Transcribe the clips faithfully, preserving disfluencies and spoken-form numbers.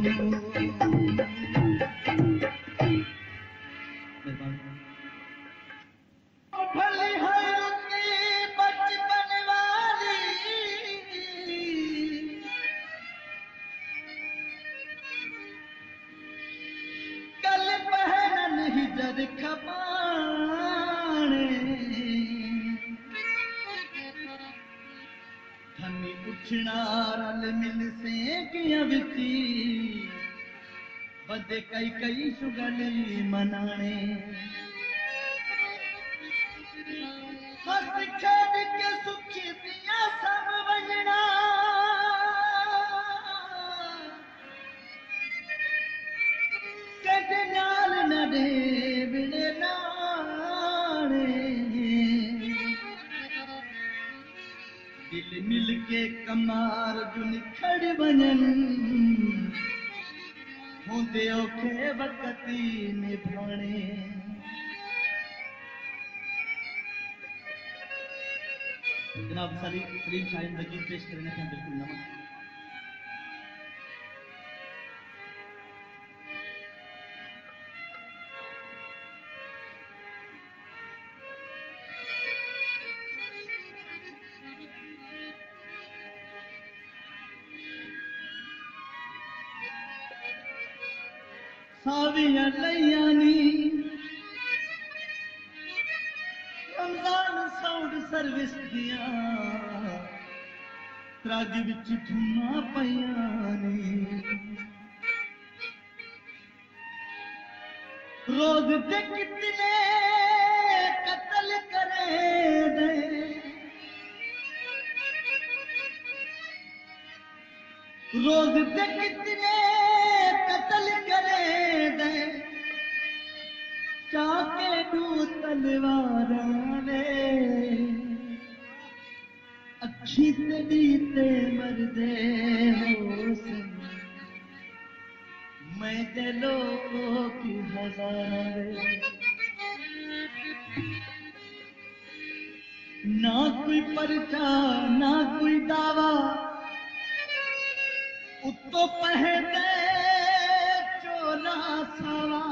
भली है उसकी बचपन वाली, कल पहनन हिजर खपाने, थनी उछना रल मिल से किया बिची, बदे कई कई सुगली मनाने, हस खेड के सुखी दिया सब वजना, कद नाल न दे बिने नाने, दिल मिल के कमार जुन खड़ वञन, होंदे औखे वक़्ति निभाणे। जनाब सलीम सलीम शाहिद नकीर पेश करने का बिल्कुल नमक। साविया लैयानी रमजान साउंड सर्विस दिया, त्राग विच धुमा पयानी, रोज दे कितने कत्ल करे दे, रोज दे कितने कत्ल करे दे, चाके दू तलवारा ने, अखी तेरी ते मरदे हुस्न, मैं ते लोगों की हजारे, ना कोई परचा ना कोई दावा, उत्तो पहने चोला सावा,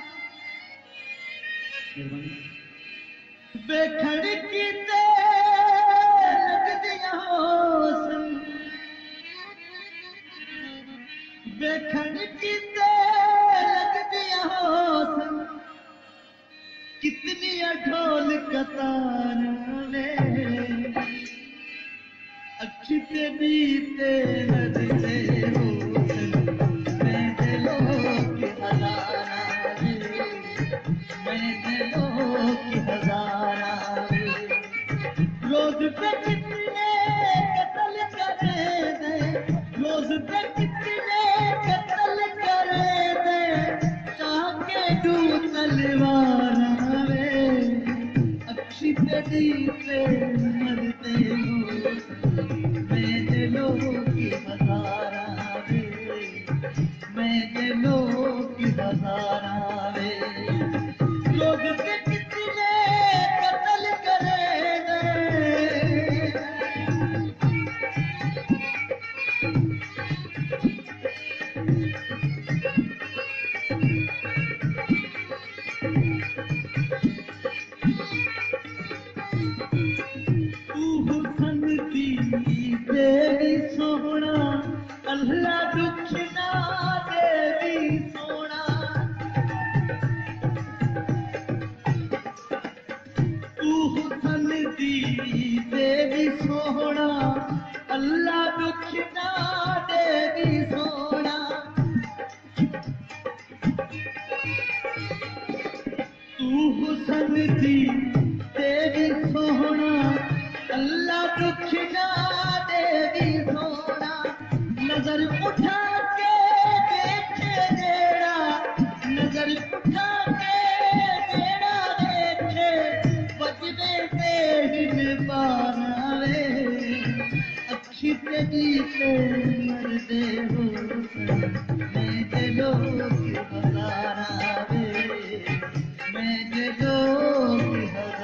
बेखड़ की ते लग दिया होसन, बेखड़ की ते लग दिया होसन, कितनी ढोल कतार ने, अच्छी तेरी ते लग दे होसन, मैं दिलों की हजारा रे, मैं दिलों की हजारा रे, रोज पे कितने कत्ल करे दे, रोज पे कितने कत्ल करे दे, चाके दू तलवारा रे, अच्छी तेरी पे मरते हो, मैं दिलों की हजारा रे, मैं दिलों की हजारा रे, लोग से कितने कत्ल करे दे, तू हुसन दी देवी सोना, अल्लाह दुख ना देवी सोना, तू हुसन दी देवी सोना, अल्लाह दुख ना देवी सोना, तू हुसन दी देवी सोना, अल्लाह दुख ना देवी सोना, नजर उठा के देखे जेड़ा, नजर उठा के जेड़ा देखे, बजने पे हिन बारा रे, अच्छी तेरी पे मरदे हो, मैं दिलों की हजारा रे, मैं दिलों की हजारा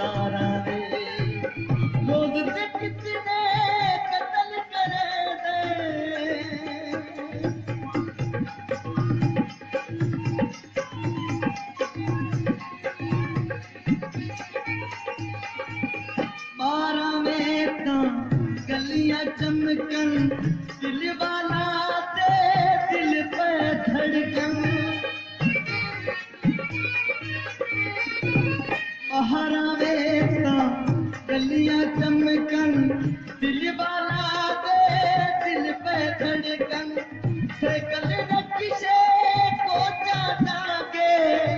चमकन दिल वाला दे दिल पे धड़कन बाहर आवे ता गलियां चमकन दिल वाला दे दिल पे धड़कन साइकिल नक्शे को जाना के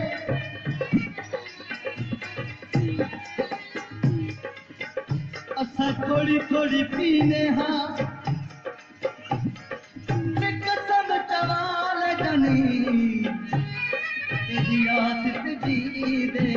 असा थोड़ी थोड़ी पीने हाँ कसम चवाल जनी तेरी आदत जी दे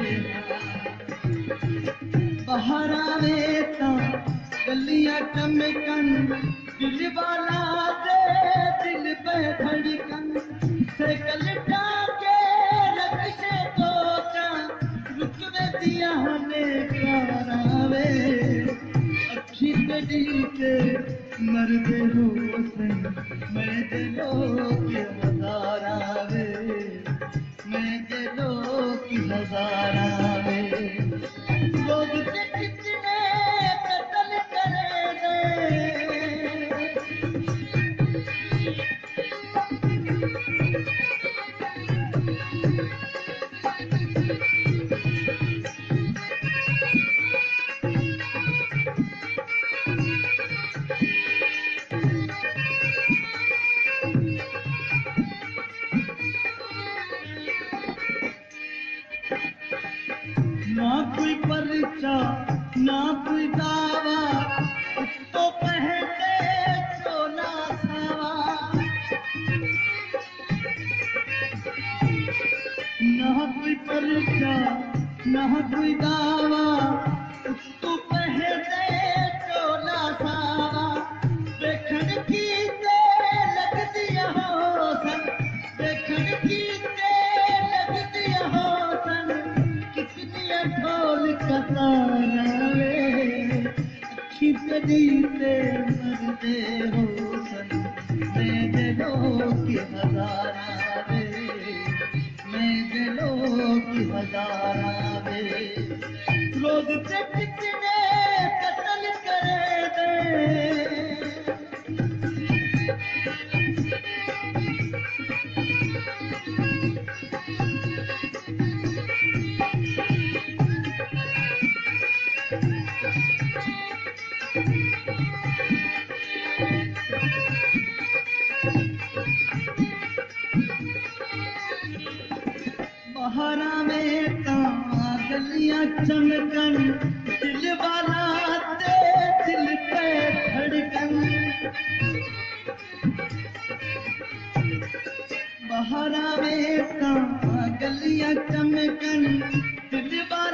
बाहर आवे ता गलियां चमकन दिल वाला दे दिल पे धड़कन साइकिल टाके नक्शे को चा रुकवे दिया हने करावे अच्छी कड़ी के मरदे हो मैं दिलों के हजारा वे मैं दिलों की हजारा वे लोग कितने कत्ल करे दे ना कोई पर्चा ना कोई दावा तो पहले चोला सावा ना कोई पर्चा ना कोई दावा तो पहले चोला सावा देखन की ते लग दिया हो सन देखन की ते लग दिया हो सन ढोल कतारा वे अच्छी कड़ी से मरदे हो सन मैं दिलों की हजारा वे मैं दिलों की हजारा वे लोग से कितने कत्ल करे दे बहरा में ता गलियां चमकन दिल वाला दे दिल पे धड़कन बहरा में ता गलियां चमकन दिल वाला